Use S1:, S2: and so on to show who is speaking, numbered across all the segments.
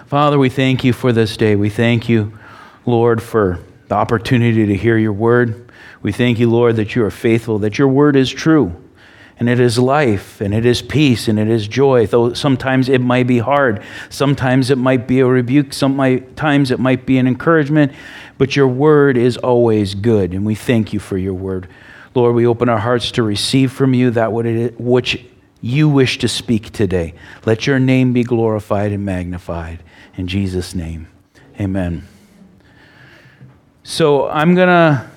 S1: Father, we thank you for this day. We thank you, Lord, for the opportunity to hear your word. We thank you, Lord, that you are faithful, that your word is true, and it is life, and it is peace, and it is joy. Though sometimes it might be hard, sometimes it might be a rebuke, sometimes it might be an encouragement, but your word is always good, and we thank you for your word. Lord, we open our hearts to receive from you that which you wish to speak today. Let your name be glorified and magnified. In Jesus' name, amen. So I'm gonna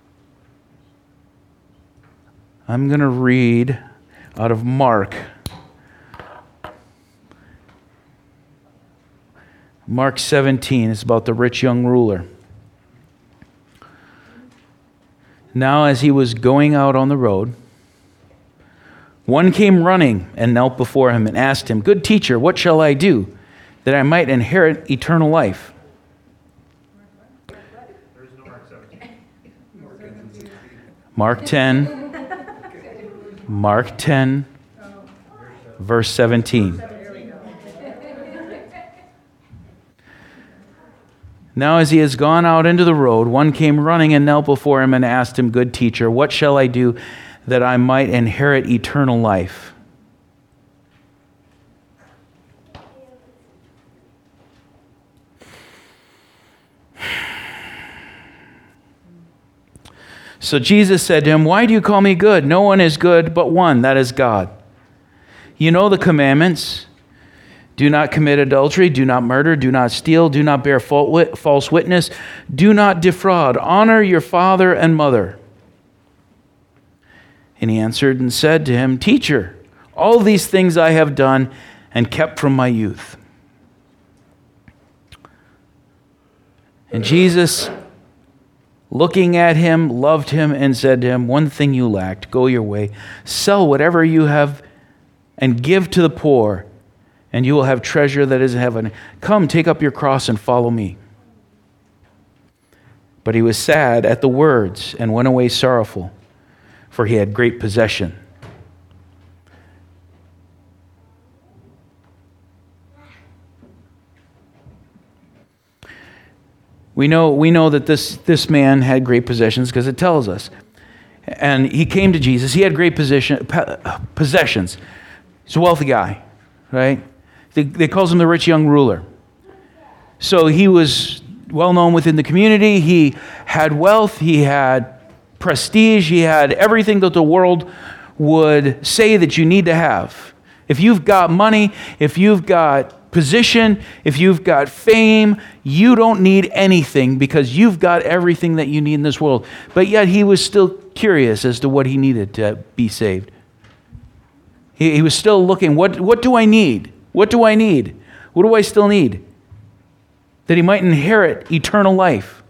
S1: read out of Mark. Mark 17 is about the rich young ruler. Now as he was going out on the road, one came running and knelt before him and asked him, "Good teacher, what shall I do that I might inherit eternal life?" Mark 10, verse 17. Now as he has gone out into the road, one came running and knelt before him and asked him, "Good teacher, what shall I do that I might inherit eternal life?" So Jesus said to him, "Why do you call me good? No one is good but one, that is God. You know the commandments. Do not commit adultery, do not murder, do not steal, do not bear false witness, do not defraud, honor your father and mother." And he answered and said to him, "Teacher, all these things I have done and kept from my youth." And Jesus, looking at him, loved him and said to him, "One thing you lacked, go your way, sell whatever you have and give to the poor, and you will have treasure that is in heaven. Come, take up your cross and follow me." But he was sad at the words and went away sorrowful, for he had great possession. We know that this man had great possessions because it tells us. And he came to Jesus. He had great possessions. He's a wealthy guy, right? They calls him the rich young ruler. So he was well known within the community. He had wealth. He had prestige. He had everything that the world would say that you need to have. If you've got money, if you've got position, if you've got fame, you don't need anything because you've got everything that you need in this world. But yet he was still curious as to what he needed to be saved. He was still looking, what do I need? What do I need? What do I still need? That he might inherit eternal life.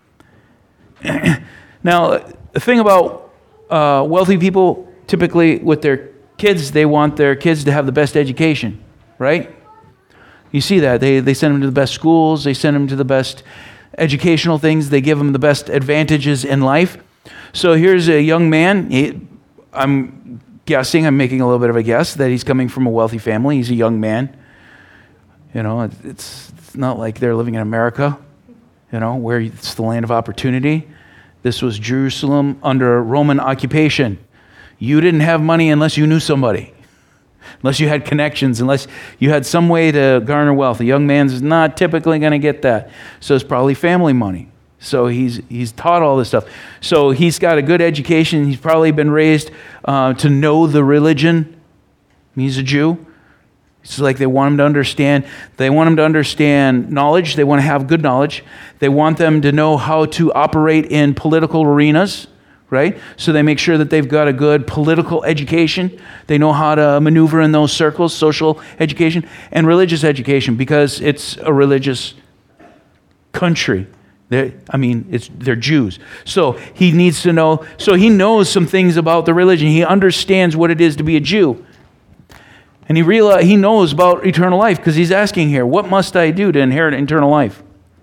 S1: Now, the thing about wealthy people, typically with their kids, they want their kids to have the best education, right? You see that. They send them to the best schools. They send them to the best educational things. They give them the best advantages in life. So here's a young man. I'm making a little bit of a guess, that he's coming from a wealthy family. He's a young man. You know, it's not like they're living in America, you know, where it's the land of opportunity. This was Jerusalem under Roman occupation. You didn't have money unless you knew somebody. Unless you had connections, unless you had some way to garner wealth. A young man's not typically going to get that. So it's probably family money. So he's taught all this stuff. So he's got a good education. He's probably been raised to know the religion. He's a Jew. It's like they want him to understand. They want him to understand knowledge. They want to have good knowledge. They want them to know how to operate in political arenas. Right? So they make sure that they've got a good political education. They know how to maneuver in those circles, social education, and religious education, because it's a religious country. They're Jews. So he needs to know, so he knows some things about the religion. He understands what it is to be a Jew. And he knows about eternal life, because he's asking here, what must I do to inherit eternal life?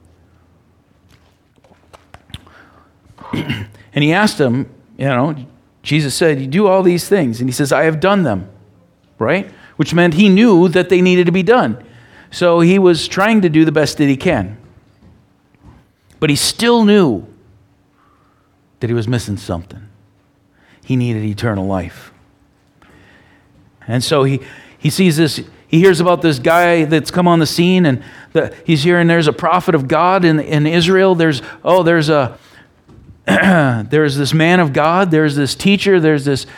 S1: And he asked him, Jesus said, "You do all these things." And he says, "I have done them," right? Which meant he knew that they needed to be done. So he was trying to do the best that he can. But he still knew that he was missing something. He needed eternal life. And so he sees this, he hears about this guy that's come on the scene, and he's hearing there's a prophet of God in Israel. There's this man of God, there's this teacher, there's this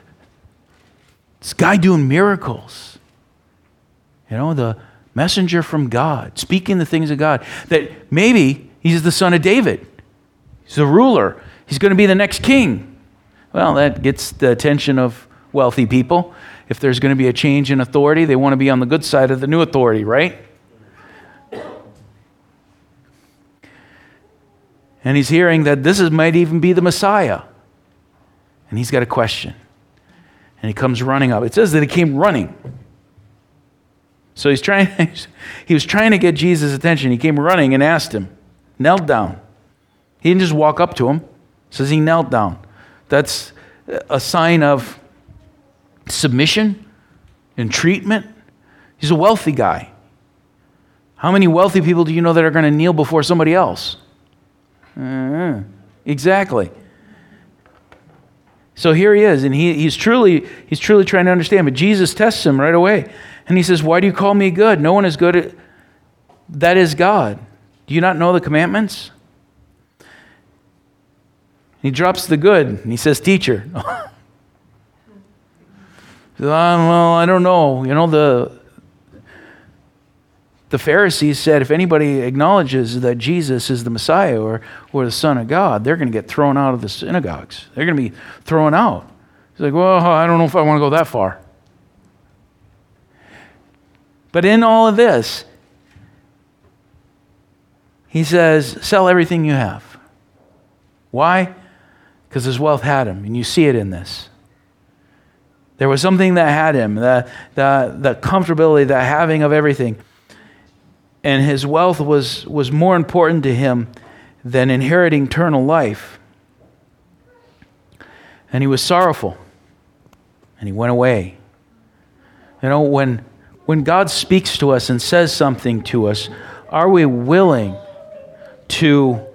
S1: guy doing miracles. The messenger from God, speaking the things of God. That maybe he's the son of David. He's the ruler. He's going to be the next king. Well, that gets the attention of wealthy people. If there's going to be a change in authority, they want to be on the good side of the new authority, right? And he's hearing that this might even be the Messiah. And he's got a question. And he comes running up. It says that he came running. So he was trying to get Jesus' attention. He came running and asked him, knelt down. He didn't just walk up to him. It says he knelt down. That's a sign of submission and treatment. He's a wealthy guy. How many wealthy people do you know that are going to kneel before somebody else? Exactly. So here he is, and he's truly trying to understand. But Jesus tests him right away, and he says, "Why do you call me good? No one is good. That is God. Do you not know the commandments?" He drops the good, and he says, "Teacher." Well, I don't know. The Pharisees said if anybody acknowledges that Jesus is the Messiah or the Son of God, they're going to get thrown out of the synagogues. They're going to be thrown out. He's like, well, I don't know if I want to go that far. But in all of this, he says, sell everything you have. Why? Because his wealth had him, and you see it in this. There was something that had him, the comfortability, the having of everything. And his wealth was more important to him than inheriting eternal life. And he was sorrowful. And he went away. When God speaks to us and says something to us, are we willing to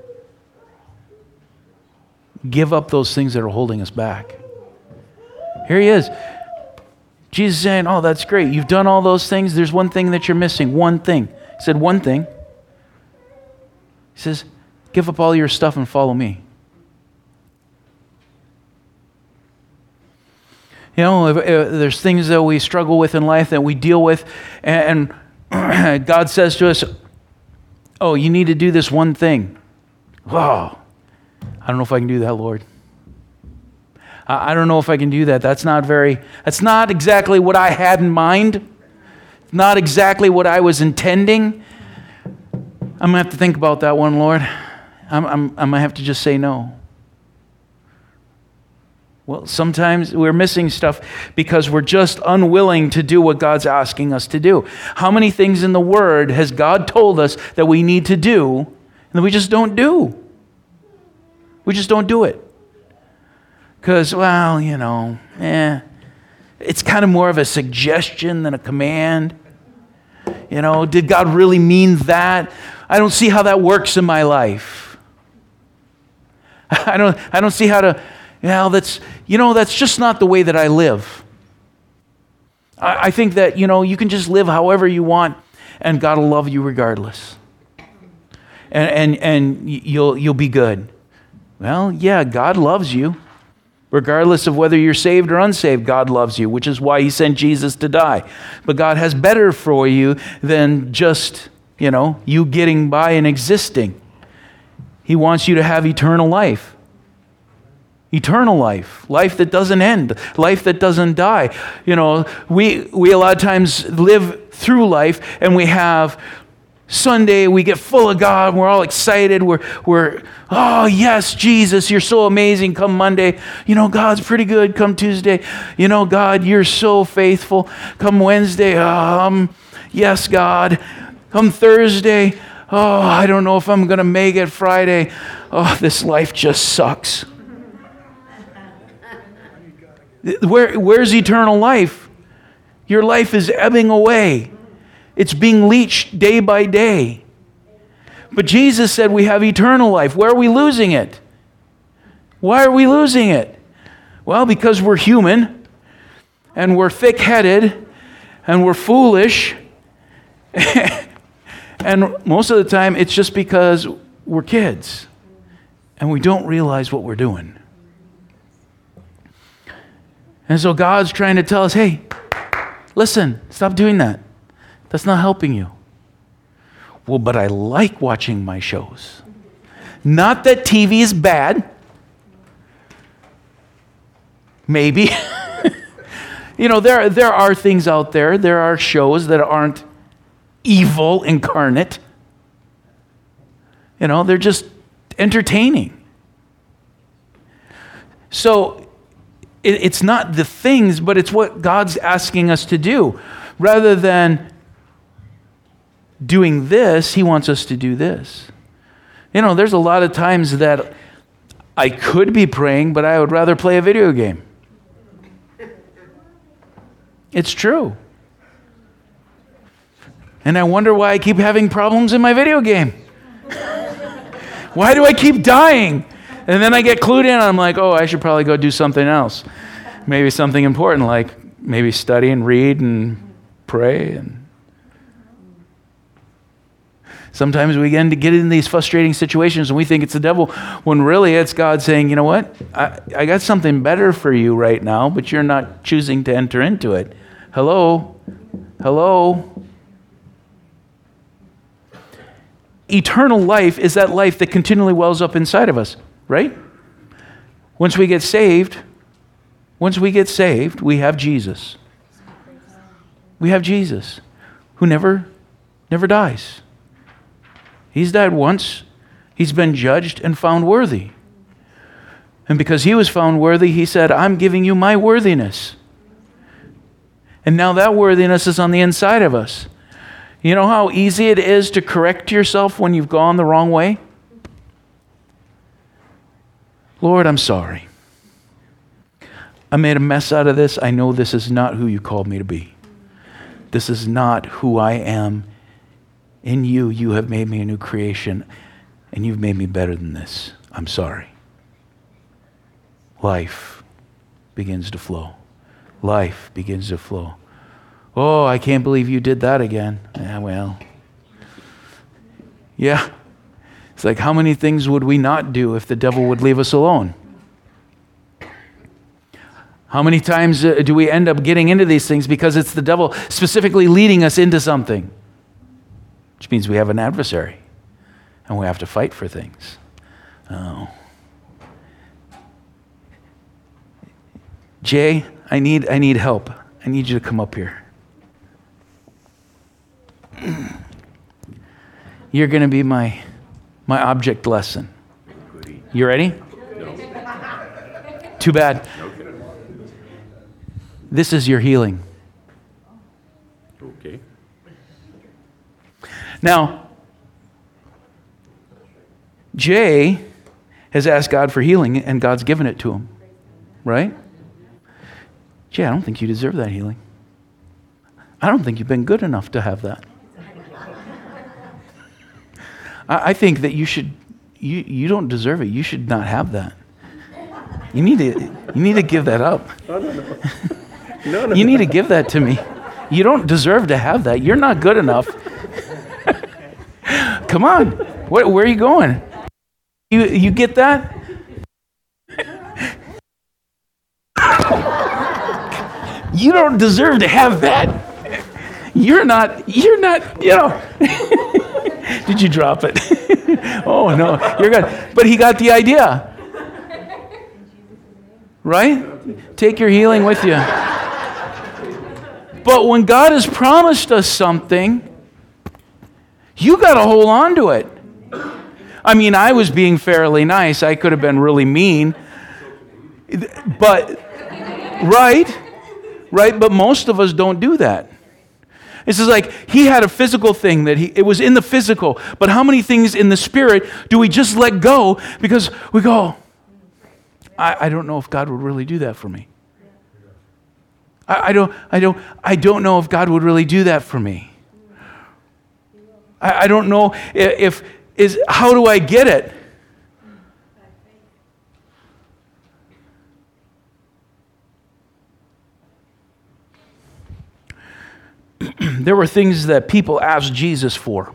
S1: give up those things that are holding us back? Here he is. Jesus is saying, oh, that's great. You've done all those things. There's one thing that you're missing. One thing. He said, one thing. He says, give up all your stuff and follow me. If there's things that we struggle with in life that we deal with, and God says to us, oh, you need to do this one thing. Wow. I don't know if I can do that, Lord. I don't know if I can do that. That's not exactly what I had in mind. Not exactly what I was intending. I'm going to have to think about that one, Lord. I'm going to have to just say no. Well, sometimes we're missing stuff because we're just unwilling to do what God's asking us to do. How many things in the Word has God told us that we need to do, and that we just don't do? We just don't do it. Because, it's kind of more of a suggestion than a command. Did God really mean that? I don't see how that works in my life. I don't see how to, that's just not the way that I live. I think that, you can just live however you want and God will love you regardless. And you'll be good. Well, yeah, God loves you. Regardless of whether you're saved or unsaved, God loves you, which is why he sent Jesus to die. But God has better for you than just, you getting by and existing. He wants you to have eternal life. Eternal life. Life that doesn't end. Life that doesn't die. We a lot of times live through life and we have Sunday, we get full of God, we're all excited, we're oh yes, Jesus, you're so amazing. Come Monday, God's pretty good. Come Tuesday, God, you're so faithful. Come Wednesday, yes, God. Come Thursday, oh, I don't know if I'm going to make it. Friday, oh, this life just sucks. Where's eternal life? Your life is ebbing away. It's being leached day by day. But Jesus said we have eternal life. Where are we losing it? Why are we losing it? Well, because we're human, and we're thick-headed, and we're foolish, and most of the time it's just because we're kids, and we don't realize what we're doing. And so God's trying to tell us, hey, listen, stop doing that. That's not helping you. Well, but I like watching my shows. Not that TV is bad. Maybe. There are things out there. There are shows that aren't evil incarnate. They're just entertaining. So it's not the things, but it's what God's asking us to do. Rather than doing this, he wants us to do this. There's a lot of times that I could be praying, but I would rather play a video game. It's true. And I wonder why I keep having problems in my video game. Why do I keep dying? And then I get clued in, and I'm like, oh, I should probably go do something else. Maybe something important, like maybe study and read and pray. And sometimes we get in these frustrating situations and we think it's the devil, when really it's God saying, you know what? I got something better for you right now, but you're not choosing to enter into it. Hello? Eternal life is that life that continually wells up inside of us, right? Once we get saved, we have Jesus. We have Jesus, who never dies. He's died once. He's been judged and found worthy. And because he was found worthy, he said, I'm giving you my worthiness. And now that worthiness is on the inside of us. You know how easy it is to correct yourself when you've gone the wrong way? Lord, I'm sorry. I made a mess out of this. I know this is not who you called me to be. This is not who I am. In you, you have made me a new creation, and you've made me better than this. I'm sorry. Life begins to flow. Life begins to flow. Oh, I can't believe you did that again. Yeah. It's like, how many things would we not do if the devil would leave us alone? How many times do we end up getting into these things because it's the devil specifically leading us into something? Which means we have an adversary, and we have to fight for things. Oh. Jay, I need help. I need you to come up here. You're going to be my object lesson. You ready? No. Too bad. Okay. This is your healing.
S2: Okay.
S1: Now, Jay has asked God for healing, and God's given it to him, right? Jay, I don't think you deserve that healing. I don't think you've been good enough to have that. I think that you don't deserve it. You should not have that. You need to give that up.
S2: No.
S1: You need to give that to me. You don't deserve to have that. You're not good enough. Come on. Where are you going? You get that? You don't deserve to have that. You're not, Did you drop it? Oh, no, you're good. But he got the idea. Right? Take your healing with you. But when God has promised us something, you got to hold on to it. I mean, I was being fairly nice. I could have been really mean. But, right? But most of us don't do that. This is like he had a physical thing it was in the physical, but how many things in the spirit do we just let go because we go, I don't know if God would really do that for me. I don't know if God would really do that for me. I don't know how do I get it? There were things that people asked Jesus for.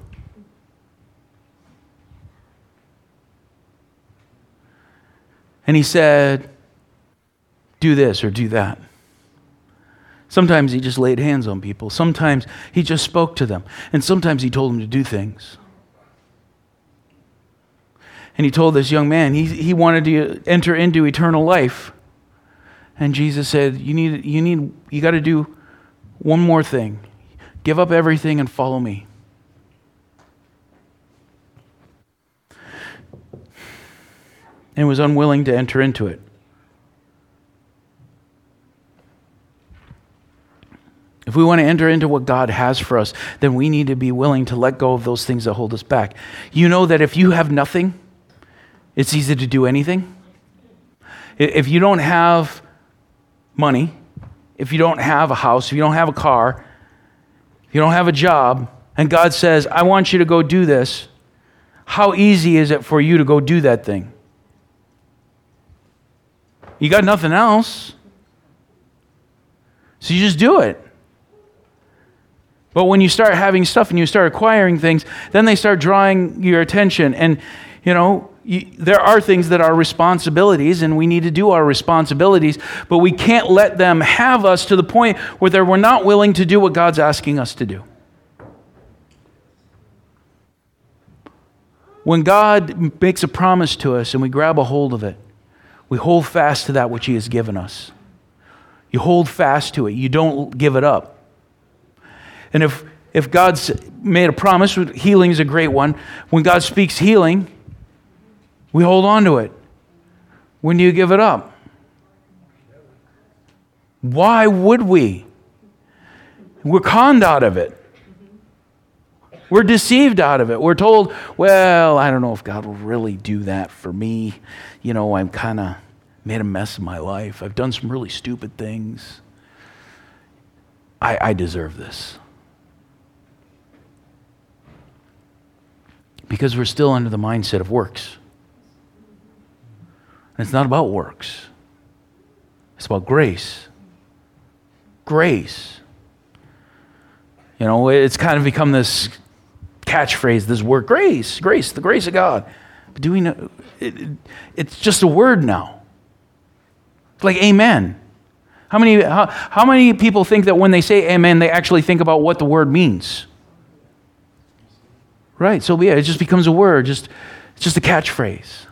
S1: And he said, do this or do that. Sometimes he just laid hands on people. Sometimes he just spoke to them. And sometimes he told them to do things. And he told this young man, he wanted to enter into eternal life. And Jesus said, you got to do one more thing. Give up everything and follow me. And was unwilling to enter into it. If we want to enter into what God has for us, then we need to be willing to let go of those things that hold us back. You know that if you have nothing, it's easy to do anything. If you don't have money, if you don't have a house, if you don't have a car, if you don't have a job, and God says, I want you to go do this, how easy is it for you to go do that thing? You got nothing else. So you just do it. But when you start having stuff and you start acquiring things, then they start drawing your attention. And, there are things that are responsibilities, and we need to do our responsibilities, but we can't let them have us to the point where we're not willing to do what God's asking us to do. When God makes a promise to us and we grab a hold of it, we hold fast to that which He has given us. You hold fast to it. You don't give it up. And if God's made a promise, healing is a great one. When God speaks healing, we hold on to it. When do you give it up? Why would we? We're conned out of it. We're deceived out of it. We're told, well, I don't know if God will really do that for me. I'm kind of made a mess of my life. I've done some really stupid things. I deserve this. Because we're still under the mindset of works. And it's not about works. It's about grace. Grace. It's kind of become this catchphrase, this word, grace, the grace of God. But do we know, it's just a word now. It's like amen. How many people think that when they say amen, they actually think about what the word means? Right, so yeah, it just becomes a word, it's just a catchphrase.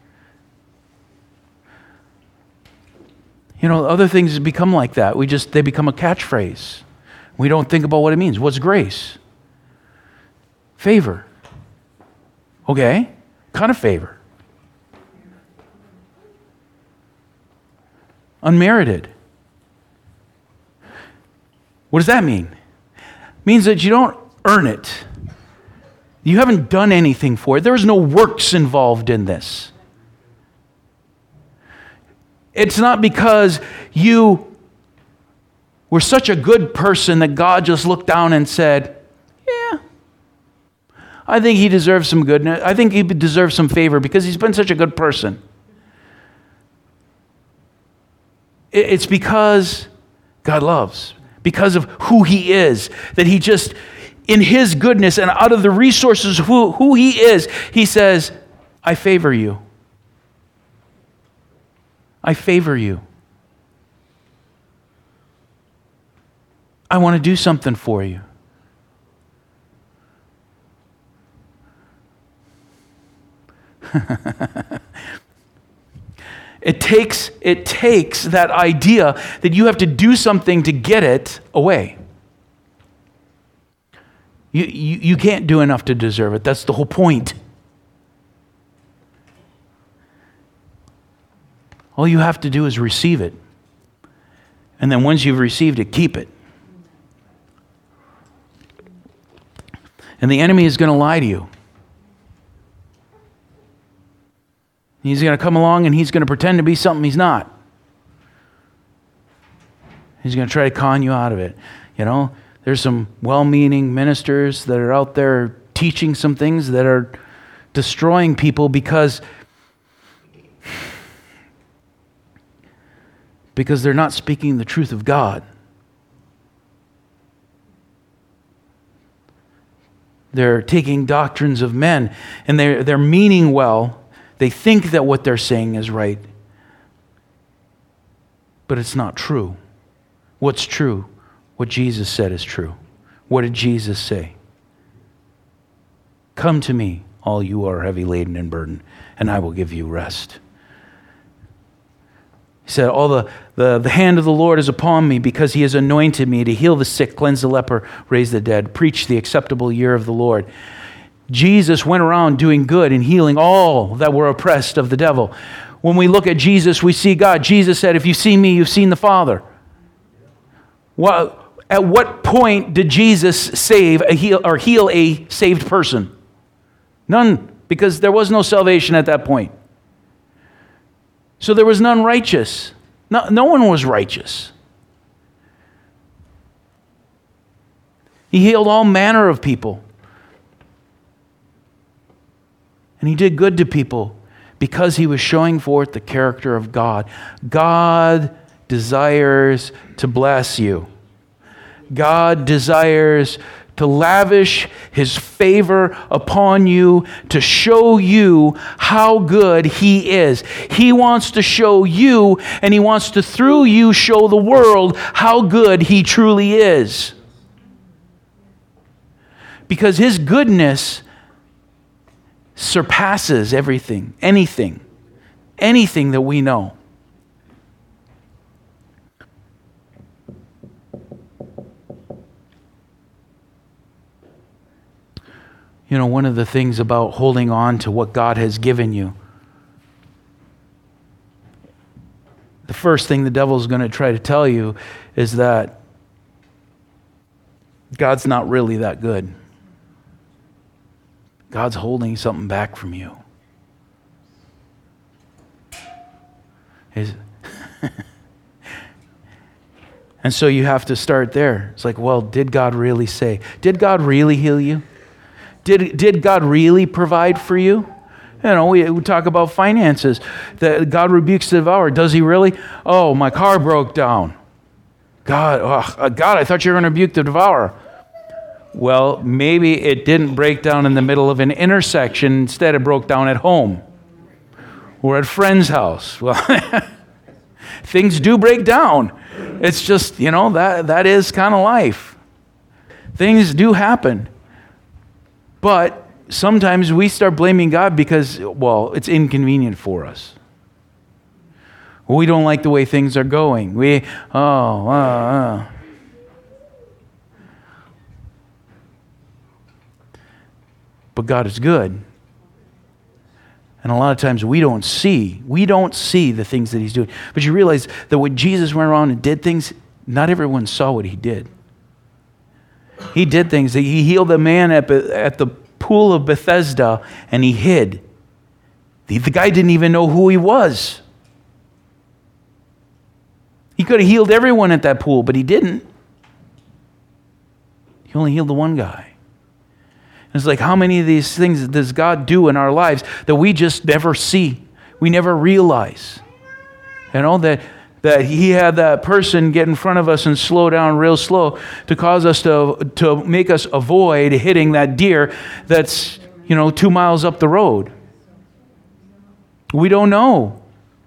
S1: Other things become like that. They become a catchphrase. We don't think about what it means. What's grace? Favor. Okay, kind of favor. Unmerited. What does that mean? It means that you don't earn it. You haven't done anything for it. There is no works involved in this. It's not because you were such a good person that God just looked down and said, yeah, I think he deserves some goodness. I think he deserves some favor because he's been such a good person. It's because God loves, because of who he is, that he just, in his goodness and out of the resources who he is, he says, I favor you. I favor you. I want to do something for you. It takes that idea that you have to do something to get it away. You can't do enough to deserve it. That's the whole point. All you have to do is receive it. And then once you've received it, keep it. And the enemy is going to lie to you. He's going to come along and he's going to pretend to be something he's not. He's going to try to con you out of it. There's some well-meaning ministers that are out there teaching some things that are destroying people because they're not speaking the truth of God. They're taking doctrines of men, and they're meaning well. They think that what they're saying is right, but it's not true. What's true? What Jesus said is true. What did Jesus say? Come to me, all you are heavy laden and burdened, and I will give you rest. He said, the hand of the Lord is upon me because he has anointed me to heal the sick, cleanse the leper, raise the dead, preach the acceptable year of the Lord. Jesus went around doing good and healing all that were oppressed of the devil. When we look at Jesus, we see God. Jesus said, if you see me, you've seen the Father. Well, at what point did Jesus heal a saved person? None, because there was no salvation at that point. So there was none righteous. No one was righteous. He healed all manner of people. And he did good to people because he was showing forth the character of God. God desires to bless you. God desires to lavish his favor upon you, to show you how good he is. He wants to show you, and he wants to, through you, show the world how good he truly is. Because his goodness surpasses everything, anything that we know. You know, one of the things about holding on to what God has given you, the first thing the devil's going to try to tell you is that God's not really that good. God's holding something back from you. And so you have to start there. It's like, well, did God really say? Did God really heal you? Did God really provide for you? You know, we talk about finances. That God rebukes the devourer. Does he really? Oh, my car broke down. God, I thought you were going to rebuke the devourer. Well, maybe it didn't break down in the middle of an intersection. Instead, it broke down at home or at a friend's house. Well, things do break down. It's just, you know, that is kind of life. Things do happen. But sometimes we start blaming God because, well, it's inconvenient for us. We don't like the way things are going. But God is good. And a lot of times we don't see the things that he's doing. But you realize that when Jesus went around and did things, not everyone saw what he did. He did things. He healed the man at the pool of Bethesda, and he hid. The guy didn't even know who he was. He could have healed everyone at that pool, but he didn't. He only healed the one guy. And it's like, how many of these things does God do in our lives that we just never see? We never realize. You know, that he had that person get in front of us and slow down real slow to cause us to make us avoid hitting that deer that's, 2 miles up the road. We don't know.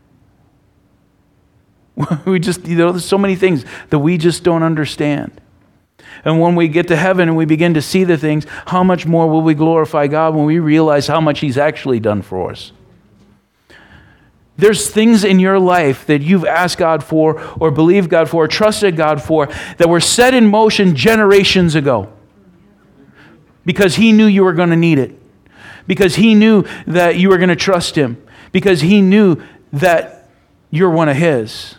S1: We just, there's so many things that we just don't understand. And when we get to heaven and we begin to see the things, how much more will we glorify God when we realize how much he's actually done for us? There's things in your life that you've asked God for or believed God for or trusted God for that were set in motion generations ago because he knew you were going to need it, because he knew that you were going to trust him, because he knew that you're one of his.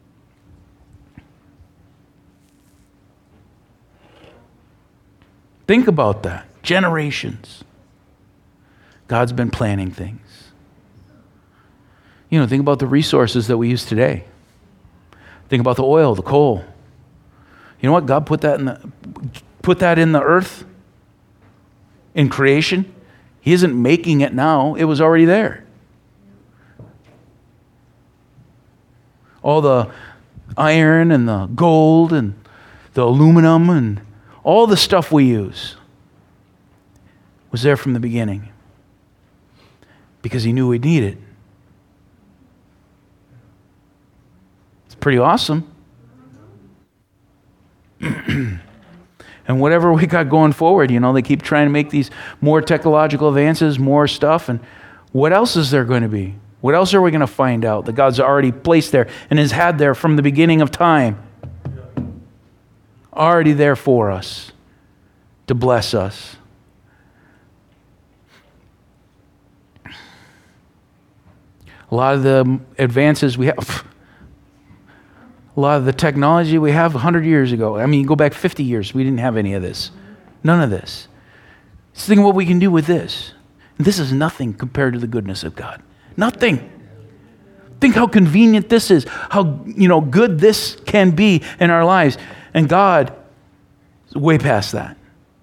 S1: Think about that. Generations. God's been planning things. Think about the resources that we use today. Think about the oil, the coal. You know what? God put that in the earth in creation. He isn't making it now. It was already there. All the iron and the gold and the aluminum and all the stuff we use was there from the beginning because he knew we'd need it. It's pretty awesome. And whatever we got going forward, they keep trying to make these more technological advances, more stuff. And what else is there going to be? What else are we going to find out that God's already placed there and has had there from the beginning of time? Already there for us to bless us. A lot of the advances we have, a lot of the technology we have 100 years ago. I mean, you go back 50 years, we didn't have any of this. None of this. Just think of what we can do with this. This is nothing compared to the goodness of God. Nothing. Think how convenient this is, how good this can be in our lives. And God is way past that.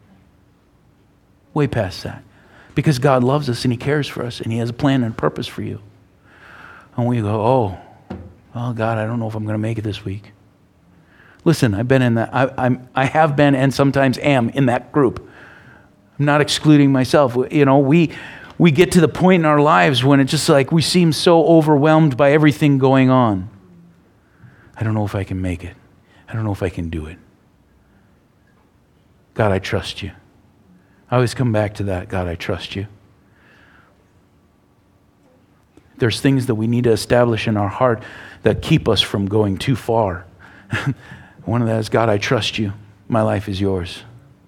S1: Way past that. Because God loves us and he cares for us and he has a plan and purpose for you. And we go, oh God, I don't know if I'm going to make it this week. Listen, I've been in that. I have been and sometimes am in that group. I'm not excluding myself. We get to the point in our lives when it's just like we seem so overwhelmed by everything going on. I don't know if I can make it. I don't know if I can do it. God, I trust you. I always come back to that. God, I trust you. There's things that we need to establish in our heart that keep us from going too far. One of that is, God, I trust you. My life is yours.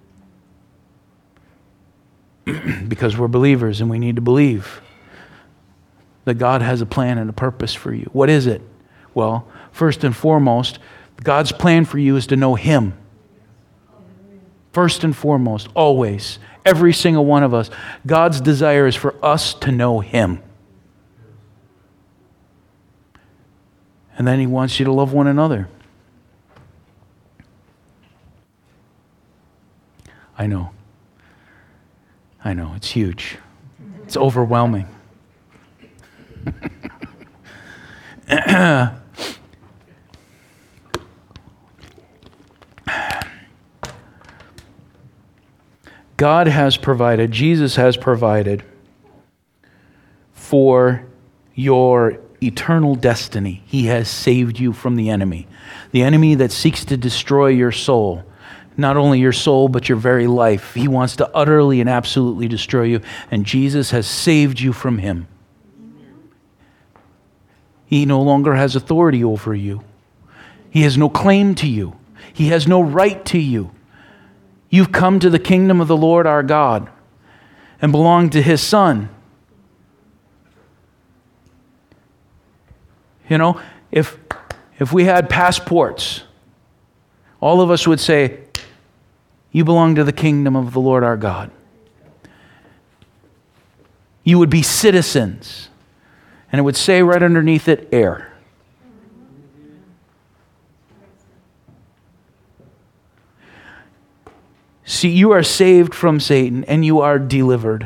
S1: Because we're believers and we need to believe that God has a plan and a purpose for you. What is it? Well, first and foremost, God's plan for you is to know him. First and foremost, always, every single one of us, God's desire is for us to know him. And then he wants you to love one another. I know, it's huge. It's overwhelming. God has provided, Jesus has provided for your eternal destiny. He has saved you from the enemy that seeks to destroy your soul. Not only your soul, but your very life. He wants to utterly and absolutely destroy you, and Jesus has saved you from him. He no longer has authority over you. He has no claim to you. He has no right to you. You've come to the kingdom of the Lord our God and belong to his Son. If we had passports, all of us would say, you belong to the kingdom of the Lord our God. You would be citizens. And it would say right underneath it, heir. See, you are saved from Satan and you are delivered.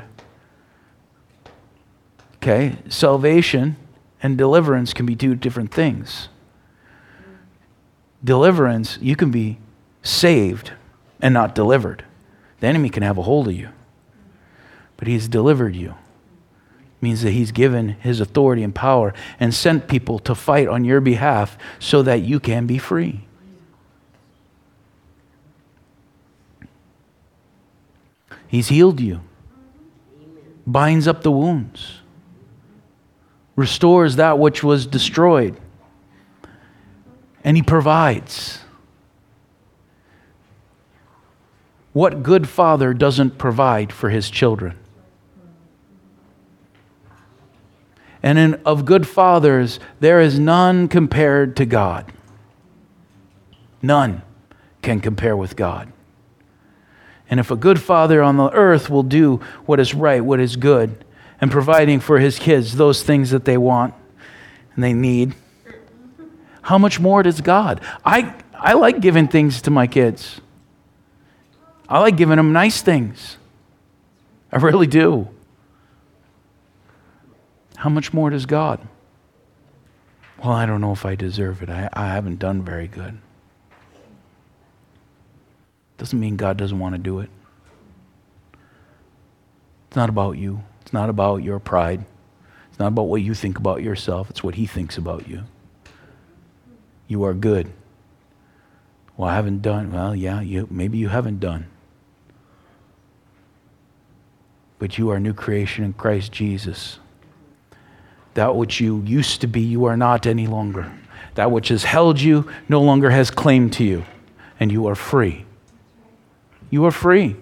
S1: Okay? Salvation and deliverance can be two different things. Deliverance, you can be saved and not delivered. The enemy can have a hold of you. But he's delivered you. It means that he's given his authority and power and sent people to fight on your behalf so that you can be free. He's healed you. Binds up the wounds. Restores that which was destroyed. And he provides. What good father doesn't provide for his children? And of good fathers, there is none compared to God. None can compare with God. And if a good father on the earth will do what is right, what is good, and providing for his kids those things that they want and they need, how much more does God? I like giving things to my kids. I like giving them nice things. I really do. How much more does God? Well, I don't know if I deserve it. I haven't done very good. Doesn't mean God doesn't want to do it. It's not about you. It's not about your pride. It's not about what you think about yourself. It's what He thinks about you. You are good. Well, I haven't done. Well, yeah, maybe you haven't done. But you are a new creation in Christ Jesus. That which you used to be, you are not any longer. That which has held you no longer has claim to you. And you are free. You are free.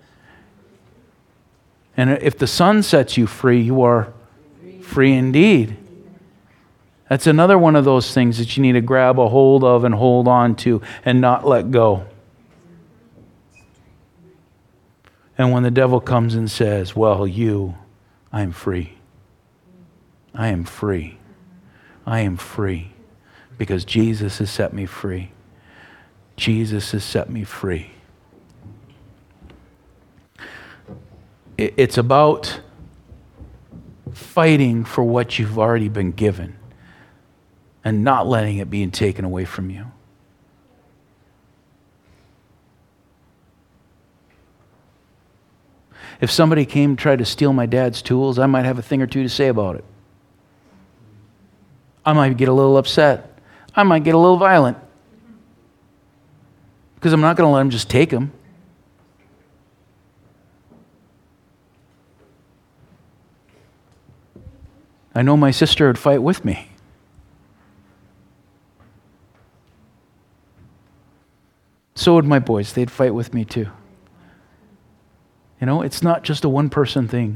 S1: And if the Son sets you free, you are free indeed. That's another one of those things that you need to grab a hold of and hold on to and not let go. And when the devil comes and says, well, I'm free. I am free. I am free because Jesus has set me free. Jesus has set me free. It's about fighting for what you've already been given and not letting it be taken away from you. If somebody came to try to steal my dad's tools, I might have a thing or two to say about it. I might get a little upset. I might get a little violent. Because I'm not going to let him just take them. I know my sister would fight with me. So would my boys. They'd fight with me too. You know, it's not just a one-person thing.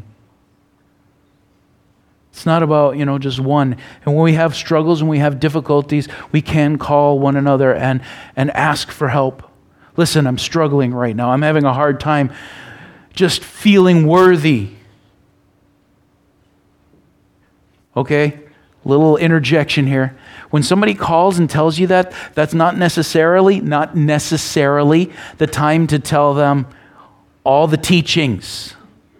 S1: It's not about, just one. And when we have struggles and we have difficulties, we can call one another and ask for help. Listen, I'm struggling right now. I'm having a hard time just feeling worthy. Okay? Little interjection here. When somebody calls and tells you that, that's not necessarily the time to tell them all the teachings.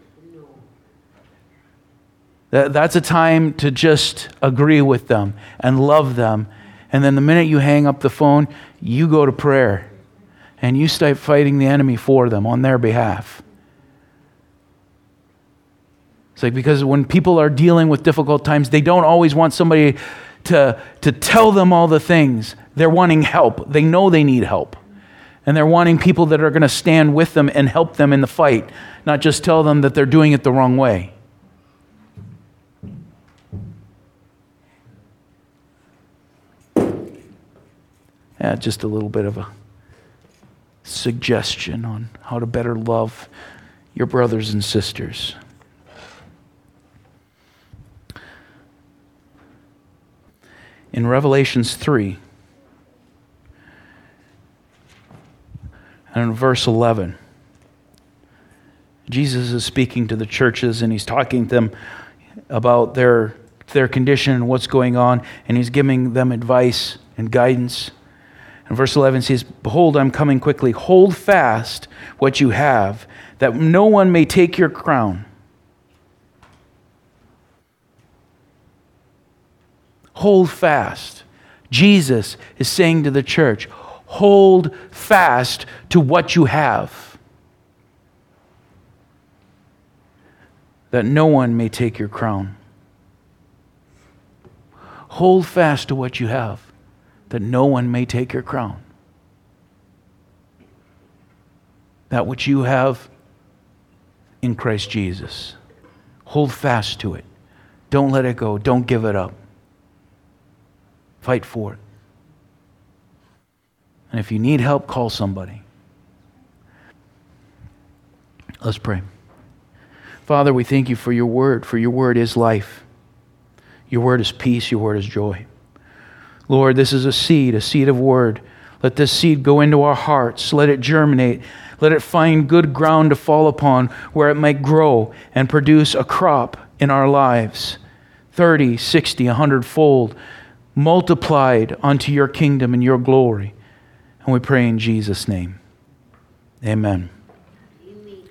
S1: That's a time to just agree with them and love them. And then the minute you hang up the phone, you go to prayer and you start fighting the enemy for them on their behalf. It's like, because when people are dealing with difficult times, they don't always want somebody to tell them all the things. They're wanting help. They know they need help. And they're wanting people that are going to stand with them and help them in the fight, not just tell them that they're doing it the wrong way. Yeah, just a little bit of a suggestion on how to better love your brothers and sisters. In Revelations 3, and in verse 11, Jesus is speaking to the churches and he's talking to them about their condition and what's going on, and he's giving them advice and guidance. And verse 11 says, "Behold, I'm coming quickly. Hold fast what you have, that no one may take your crown." Hold fast. Jesus is saying to the church, hold fast to what you have, that no one may take your crown. Hold fast to what you have, that no one may take your crown. That which you have in Christ Jesus. Hold fast to it. Don't let it go. Don't give it up. Fight for it. And if you need help, call somebody. Let's pray. Father, we thank you for your word, for your word is life. Your word is peace, your word is joy. Lord, this is a seed of word. Let this seed go into our hearts. Let it germinate. Let it find good ground to fall upon where it might grow and produce a crop in our lives. 30, 60, 100-fold. Multiplied unto your kingdom and your glory. And we pray in Jesus' name. Amen.